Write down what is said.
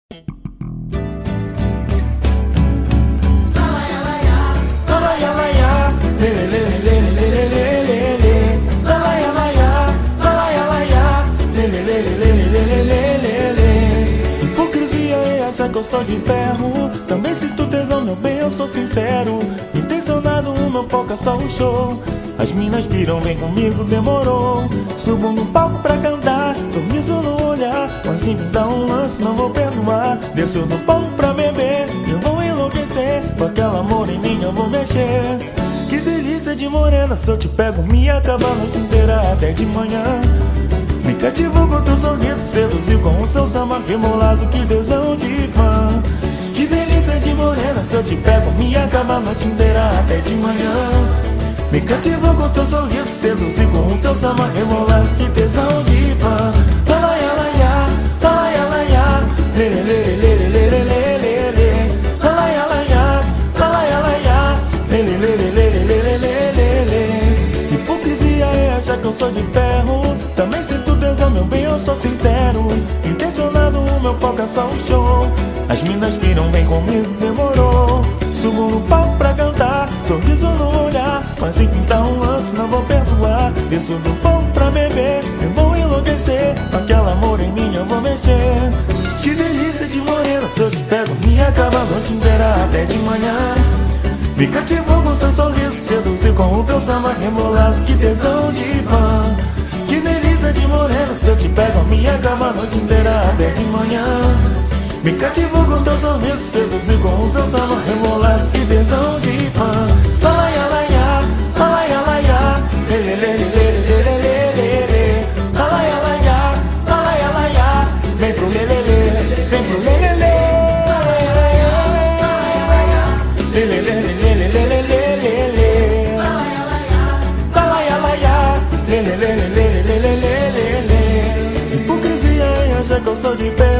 Hipocrisia é achar que eu sou de ferro. Também sinto tesão, meu bem, eu sou sincero. Intencionado, não foca só o show. As minas piram, vem comigo, demorou. Subo no palco pra cantar, sorriso no olhar. Mas se me dá um lance, não vou perdoar. Desço do palco pra beber, eu vou enlouquecer. Com aquele amor em mim eu vou mexer. Que delícia de morena, se eu te pego me acaba a noite inteira até de manhã. Me cativou com teu sorriso, seduziu com o seu samba rebolado, que deusão de fã. Que delícia de morena, se eu te pego me acaba a noite inteira até de manhã. Me cativou com teu sorriso, seduziu com o seu samba rebolado, que tesão de fã. Lalaia, laia, lalaia, laia, lele, lele, lele, lele, lele, lele. Lalaia, laia, lalaia, laia, lele, lele, lele, lele, lele, lele. Hipocrisia é achar que eu sou de ferro. Também sinto tesão, meu bem, eu sou sincero. Intencionado, o meu foco é só um show. As minas piram, vem comigo, demorou. Subo no palco pra cantar, sorriso no olhar. Mas se pintar um lance, não vou perdoar. Desço do palco pra beber, eu vou enlouquecer. Com aquele amor em mim eu vou mexer. Que delícia de morena, se eu te pego me acaba a noite inteira até de manhã. Me cativou com seu sorriso, seduziu com o teu samba rebolado, que tesão de fã. Que delícia de morena, se eu te pego me acaba a noite inteira até de manhã. Me cativou com teu sorriso, seduziu com o seu samba rebolado, que tesão de fã. Lalaia, laia, lalaia, laia, lele, lele, lele, lele, lele, lele. Lalaia, laia, lalaia, laia, vem pro lele, lele, vem pro lele, lele. Lalaia, laia, lalaia, laia, lele, lele, lele, lele, lele, lele. Lalaia, laia, lele, lele, lele, lele, lele, lele. Hipocrisia é achar que eu sou de pé.